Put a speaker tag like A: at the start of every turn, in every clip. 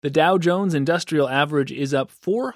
A: The Dow Jones Industrial Average is up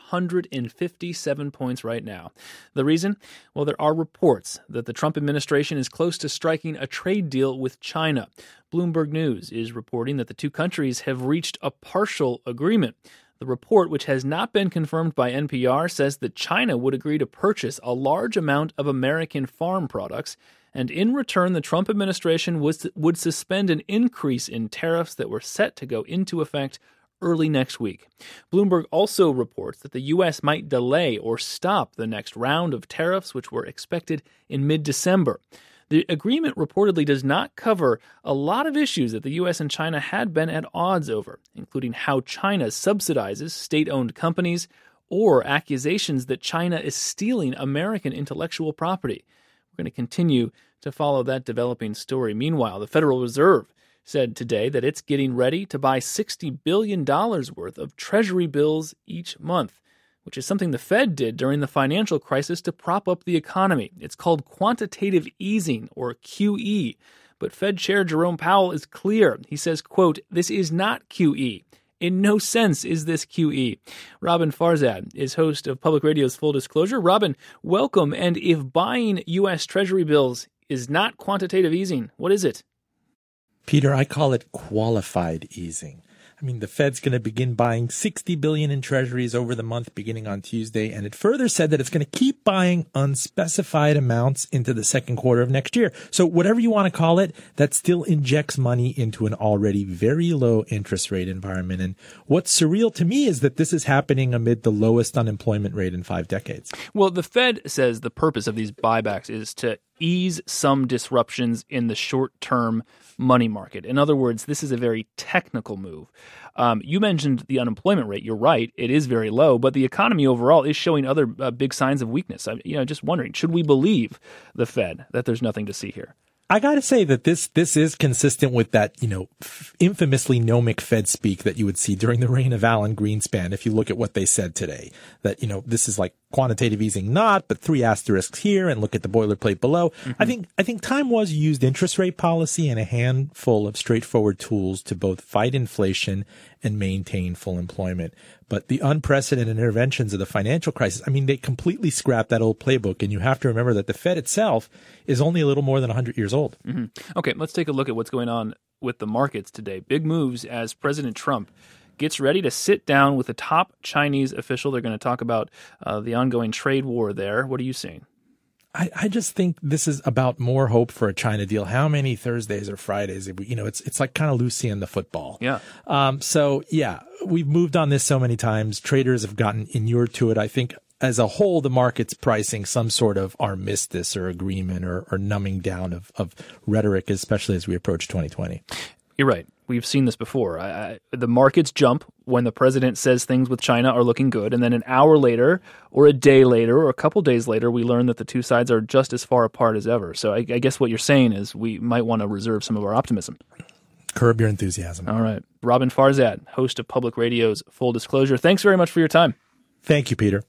A: 457 points right now. The reason? Well, there are reports that the Trump administration is close to striking a trade deal with China. Bloomberg News is reporting that the two countries have reached a partial agreement. The report, which has not been confirmed by NPR, says that China would agree to purchase a large amount of American farm products, and in return, the Trump administration would suspend an increase in tariffs that were set to go into effect early next week. Bloomberg also reports that the U.S. might delay or stop the next round of tariffs, which were expected in mid-December. The agreement reportedly does not cover a lot of issues that the U.S. and China had been at odds over, including how China subsidizes state-owned companies or accusations that China is stealing American intellectual property. We're going to continue to follow that developing story. Meanwhile, the Federal Reserve said today that it's getting ready to buy $60 billion worth of Treasury bills each month, which is something the Fed did during the financial crisis to prop up the economy. It's called quantitative easing, or QE. But Fed Chair Jerome Powell is clear. He says, quote, "This is not QE. In no sense is this QE." Robin Farzad is host of Public Radio's Full Disclosure. Robin, welcome. And if buying U.S. Treasury bills is not quantitative easing, what is it?
B: Peter, I call it qualified easing. I mean, the Fed's going to begin buying $60 billion in treasuries over the month beginning on Tuesday, and it further said that it's going to keep buying unspecified amounts into the second quarter of next year. So whatever you want to call it, that still injects money into an already very low interest rate environment. And what's surreal to me is that this is happening amid the lowest unemployment rate in 5 decades.
A: Well, the Fed says the purpose of these buybacks is to ease some disruptions in the short-term money market. In other words, this is a very technical move. You mentioned the unemployment rate. You're right. It is very low, but the economy overall is showing other big signs of weakness. Just wondering, should we believe the Fed that there's nothing to see here?
B: I got to say that this is consistent with that, infamously gnomic Fed speak that you would see during the reign of Alan Greenspan. If you look at what they said today, that, this is like quantitative easing not, but 3 asterisks here, and look at the boilerplate below. Mm-hmm. I think time was used interest rate policy and a handful of straightforward tools to both fight inflation and maintain full employment. But the unprecedented interventions of the financial crisis, they completely scrapped that old playbook. And you have to remember that the Fed itself is only a little more than 100 years old.
A: Mm-hmm. Okay, let's take a look at what's going on with the markets today. Big moves as President Trump gets ready to sit down with a top Chinese official. They're going to talk about the ongoing trade war there. What are you seeing?
B: I just think this is about more hope for a China deal. How many Thursdays or Fridays? It's like kind of Lucy in the football.
A: Yeah.
B: We've moved on this so many times. Traders have gotten inured to it. I think as a whole, the market's pricing some sort of armistice or agreement or numbing down of rhetoric, especially as we approach 2020.
A: You're right. We've seen this before. The markets jump when the president says things with China are looking good, and then an hour later or a day later or a couple days later, we learn that the two sides are just as far apart as ever. So I guess what you're saying is we might want to reserve some of our optimism.
B: Curb your enthusiasm.
A: All right. Robin Farzad, host of Public Radio's Full Disclosure. Thanks very much for your time.
B: Thank you, Peter.